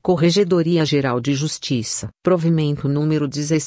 Corregedoria Geral de Justiça. Provimento número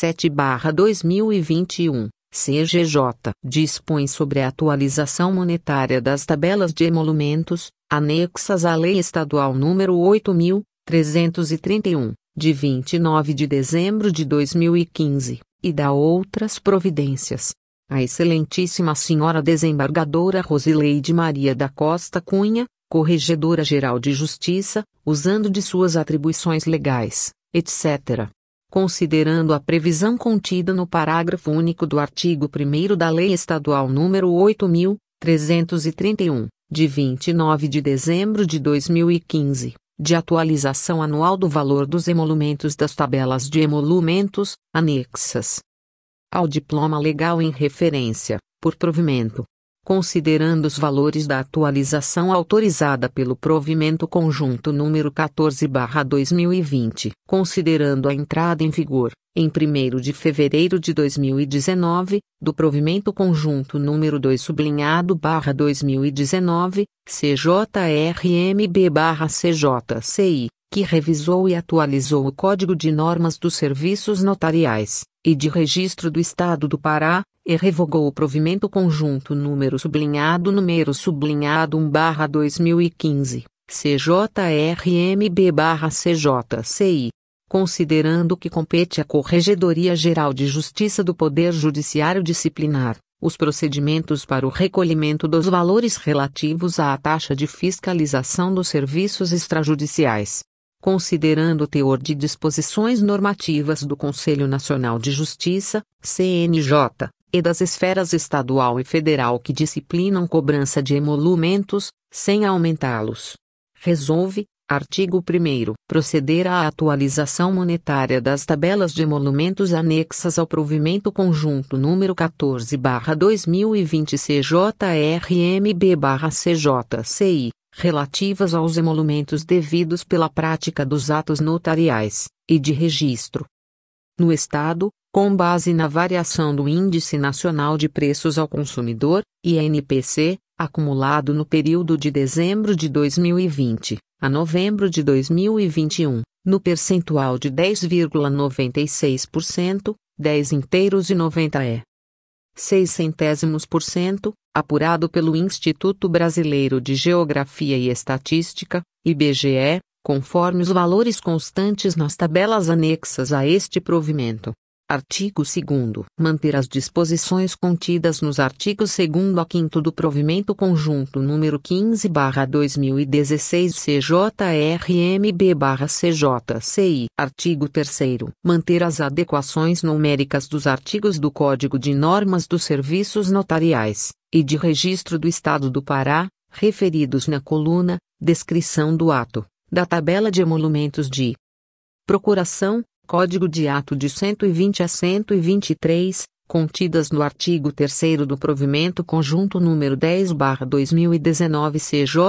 17/2021, CGJ. Dispõe sobre a atualização monetária das tabelas de emolumentos, anexas à Lei Estadual nº 8.331, de 29 de dezembro de 2015, e da outras providências. A Excelentíssima Senhora Desembargadora Rosileide Maria da Costa Cunha, Corregedora-Geral de Justiça, usando de suas atribuições legais, etc. Considerando a previsão contida no parágrafo único do artigo 1º da Lei Estadual nº 8.331, de 29 de dezembro de 2015, de atualização anual do valor dos emolumentos das tabelas de emolumentos, anexas ao diploma legal em referência, por provimento. Considerando os valores da atualização autorizada pelo provimento conjunto número 14/2020, considerando a entrada em vigor, em 1º de fevereiro de 2019, do provimento conjunto número 2/2019, CJRMB/CJCI, que revisou e atualizou o Código de Normas dos Serviços Notariais e de Registro do Estado do Pará, e revogou o provimento conjunto número 1/2015, CJRMB/CJCI, considerando que compete à Corregedoria Geral de Justiça do Poder Judiciário disciplinar os procedimentos para o recolhimento dos valores relativos à taxa de fiscalização dos serviços extrajudiciais. Considerando o teor de disposições normativas do Conselho Nacional de Justiça, CNJ, e das esferas estadual e federal que disciplinam cobrança de emolumentos, sem aumentá-los. Resolve, artigo 1º, proceder à atualização monetária das tabelas de emolumentos anexas ao provimento conjunto número 14/2020 CJRMB/CJCI, relativas aos emolumentos devidos pela prática dos atos notariais, e de registro. No Estado, com base na variação do Índice Nacional de Preços ao Consumidor, INPC, acumulado no período de dezembro de 2020 a novembro de 2021, no percentual de 10,96%, 10 inteiros e 90,06%, apurado pelo Instituto Brasileiro de Geografia e Estatística, IBGE, conforme os valores constantes nas tabelas anexas a este provimento. Artigo 2º. Manter as disposições contidas nos artigos 2º a 5º do provimento conjunto número 15/2016 CJRMB/CJCI. Artigo 3º. Manter as adequações numéricas dos artigos do Código de Normas dos Serviços Notariais e de Registro do Estado do Pará, referidos na coluna Descrição do ato, da tabela de emolumentos de procuração, Código de Ato de 120 a 123, contidas no artigo 3º do provimento conjunto número 10/2019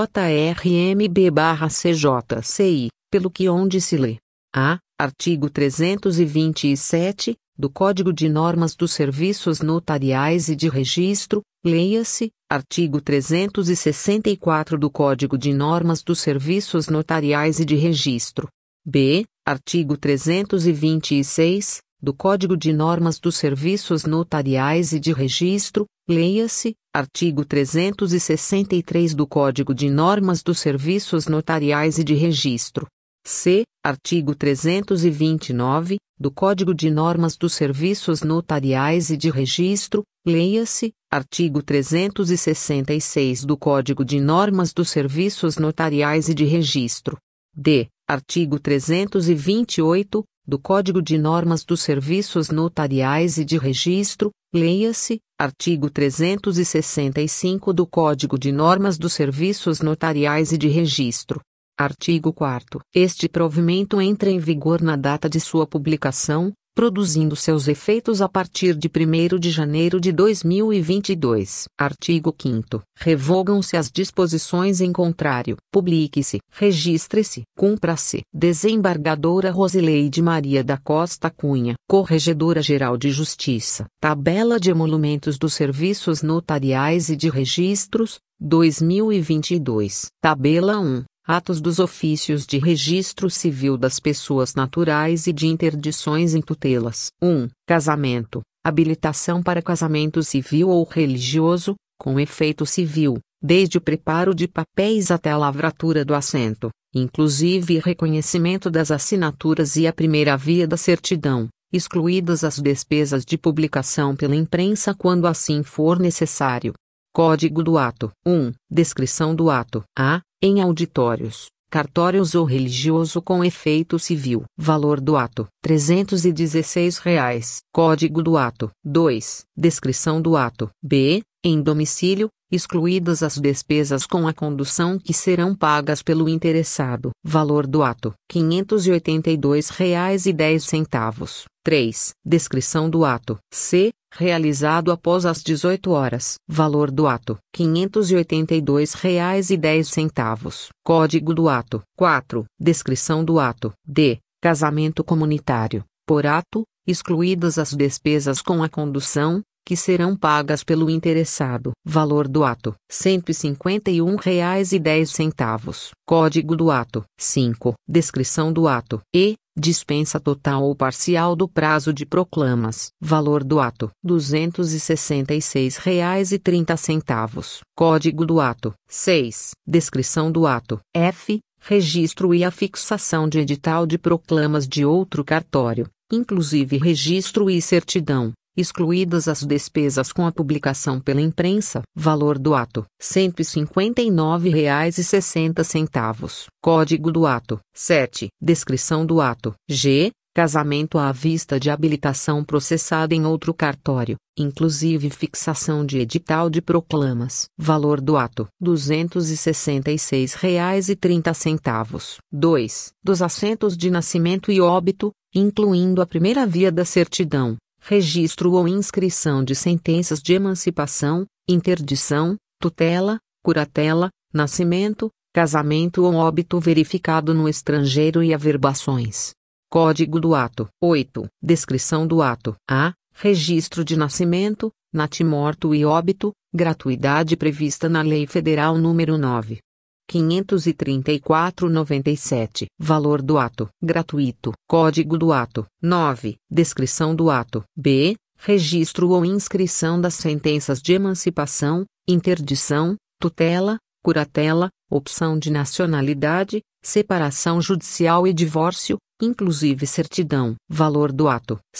CJRMB/CJCI, pelo que onde se lê: a. Artigo 327, do Código de Normas dos Serviços Notariais e de Registro, leia-se, artigo 364 do Código de Normas dos Serviços Notariais e de Registro. B. Artigo 326, do Código de Normas dos Serviços Notariais e de Registro, leia-se, artigo 363 do Código de Normas dos Serviços Notariais e de Registro. C. Artigo 329, do Código de Normas dos Serviços Notariais e de Registro, leia-se, artigo 366 do Código de Normas dos Serviços Notariais e de Registro. D. Artigo 328, do Código de Normas dos Serviços Notariais e de Registro, leia-se, artigo 365 do Código de Normas dos Serviços Notariais e de Registro. Artigo 4º. Este provimento entra em vigor na data de sua publicação, produzindo seus efeitos a partir de 1º de janeiro de 2022. Artigo 5º. Revogam-se as disposições em contrário. Publique-se, registre-se, cumpra-se. Desembargadora Rosileide Maria da Costa Cunha, Corregedora-Geral de Justiça. Tabela de emolumentos dos serviços notariais e de registros, 2022. Tabela 1. Atos dos ofícios de registro civil das pessoas naturais e de interdições em tutelas. 1. Casamento. Habilitação para casamento civil ou religioso, com efeito civil, desde o preparo de papéis até a lavratura do assento, inclusive reconhecimento das assinaturas e a primeira via da certidão, excluídas as despesas de publicação pela imprensa quando assim for necessário. Código do ato. 1. Descrição do ato. A. Em auditórios, cartórios ou religioso com efeito civil. Valor do ato: R$ 316. Código do ato. 2. Descrição do ato. B. Em domicílio, excluídas as despesas com a condução que serão pagas pelo interessado. Valor do ato: R$ 582,10. 3. Descrição do ato. C. Realizado após as 18 horas. Valor do ato: R$ 582,10. Código do ato. 4. Descrição do ato. D. Casamento comunitário, por ato, excluídas as despesas com a condução, que serão pagas pelo interessado. Valor do ato: R$ 151,10. Código do ato. 5. Descrição do ato. E. Dispensa total ou parcial do prazo de proclamas. Valor do ato: R$ 266,30. Código do ato. 6. Descrição do ato. F. Registro e afixação de edital de proclamas de outro cartório, inclusive registro e certidão, excluídas as despesas com a publicação pela imprensa. Valor do ato: R$ 159,60. Código do ato. 7. Descrição do ato. G. Casamento à vista de habilitação processada em outro cartório, inclusive fixação de edital de proclamas. Valor do ato: R$ 266,30. 2. Dos assentos de nascimento e óbito, incluindo a primeira via da certidão, registro ou inscrição de sentenças de emancipação, interdição, tutela, curatela, nascimento, casamento ou óbito verificado no estrangeiro e averbações. Código do ato. 8. Descrição do ato. A. Registro de nascimento, natimorto e óbito, gratuidade prevista na Lei Federal nº 9. 534/97. Valor do ato: gratuito. Código do ato. 9. Descrição do ato. B. Registro ou inscrição das sentenças de emancipação, interdição, tutela, curatela, opção de nacionalidade, separação judicial e divórcio, inclusive certidão. Valor do ato: R$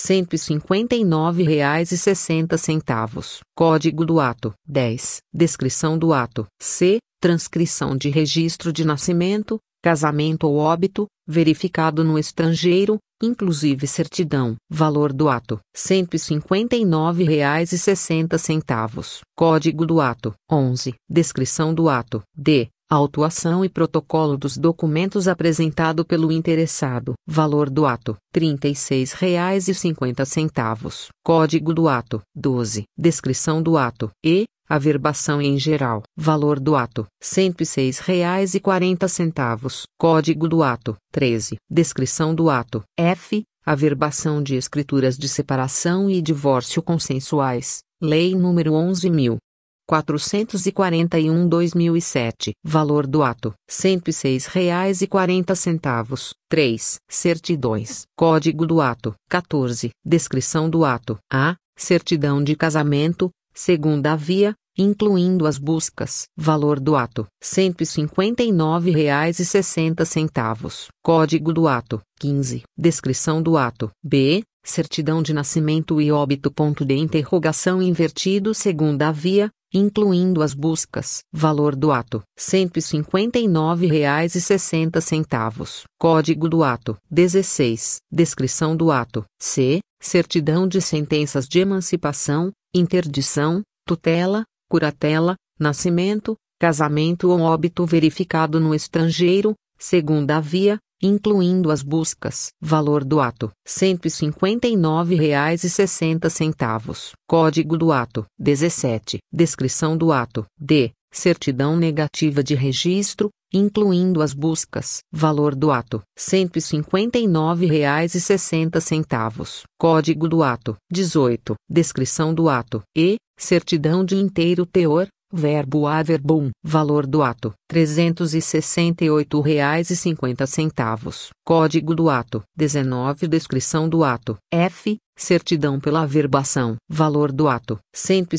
159,60. Código do ato. 10. Descrição do ato. C. Transcrição de registro de nascimento, casamento ou óbito, verificado no estrangeiro, inclusive certidão. Valor do ato: R$ 159,60. Código do ato. 11. Descrição do ato. D. Autuação e protocolo dos documentos apresentado pelo interessado. Valor do ato: R$ 36,50. Código do ato. 12. Descrição do ato. E. Averbação em geral. Valor do ato: R$ 106,40. Código do ato. 13. Descrição do ato. F. Averbação de escrituras de separação e divórcio consensuais. Lei nº 11.441/2007. Valor do ato: R$ 106,40. 3. Certidões. Código do ato. 14. Descrição do ato. A. Certidão de casamento, segunda via, incluindo as buscas. Valor do ato: R$ 159,60. Código do ato. 15. Descrição do ato. B. Certidão de nascimento e óbito. Ponto de interrogação invertido. Segunda via, incluindo as buscas. Valor do ato: R$ 159,60. Código do ato. 16. Descrição do ato. C. Certidão de sentenças de emancipação, interdição, tutela, curatela, nascimento, casamento ou óbito verificado no estrangeiro, segunda via, incluindo as buscas. Valor do ato: R$ 159,60. Código do ato. 17. Descrição do ato. D. Certidão negativa de registro, incluindo as buscas. Valor do ato: R$ 159,60. Código do ato. 18. Descrição do ato. E. Certidão de inteiro teor, Verbo a verbum. Valor do ato: R$ 368,50. Código do ato: 19. Descrição do ato: F. Certidão pela averbação. Valor do ato: R$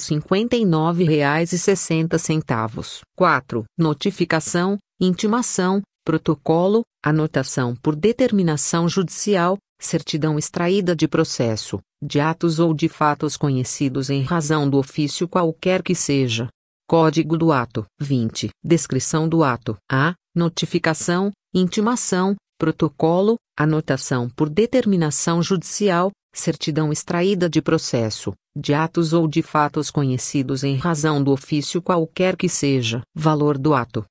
159,60. 4. Notificação, intimação, protocolo, anotação por determinação judicial, certidão extraída de processo, de atos ou de fatos conhecidos em razão do ofício qualquer que seja. Código do ato: 20. Descrição do ato: A. Notificação, intimação, protocolo, anotação por determinação judicial, certidão extraída de processo, de atos ou de fatos conhecidos em razão do ofício qualquer que seja. Valor do ato: R$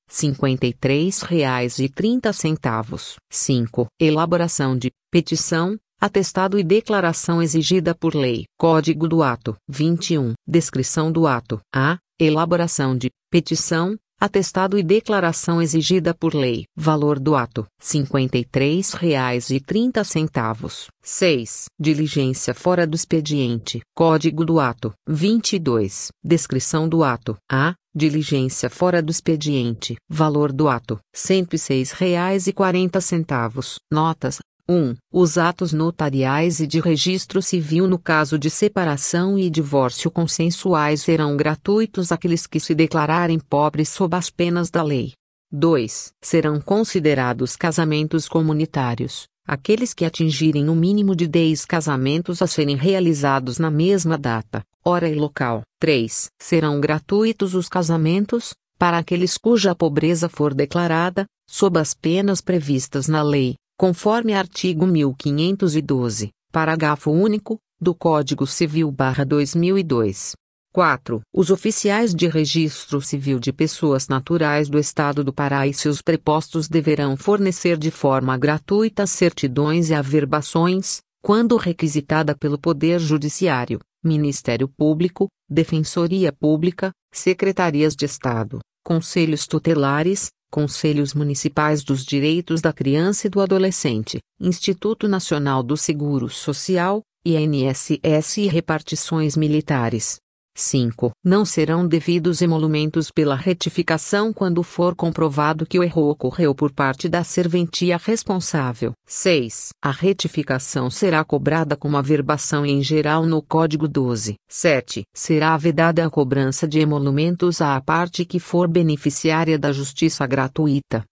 53,30. 5. Elaboração de petição, atestado e declaração exigida por lei. Código do ato: 21. Descrição do ato: A. Elaboração de petição, atestado e declaração exigida por lei. Valor do ato: R$ 53,30. 6. Diligência fora do expediente. Código do ato: 22. Descrição do ato: A. Diligência fora do expediente. Valor do ato: R$ 106,40. Notas: 1. Os atos notariais e de registro civil no caso de separação e divórcio consensuais serão gratuitos àqueles que se declararem pobres sob as penas da lei. 2. Serão considerados casamentos comunitários aqueles que atingirem o mínimo de 10 casamentos a serem realizados na mesma data, hora e local. 3. Serão gratuitos os casamentos para aqueles cuja pobreza for declarada, sob as penas previstas na lei, conforme artigo 1512, parágrafo único, do Código Civil/2002. 4. Os oficiais de registro civil de pessoas naturais do Estado do Pará e seus prepostos deverão fornecer de forma gratuita certidões e averbações, quando requisitada pelo Poder Judiciário, Ministério Público, Defensoria Pública, Secretarias de Estado, Conselhos Tutelares, Conselhos Municipais dos Direitos da Criança e do Adolescente, Instituto Nacional do Seguro Social, INSS e repartições militares. 5. Não serão devidos emolumentos pela retificação quando for comprovado que o erro ocorreu por parte da serventia responsável. 6. A retificação será cobrada como averbação em geral no Código 12. 7. Será vedada a cobrança de emolumentos à parte que for beneficiária da justiça gratuita.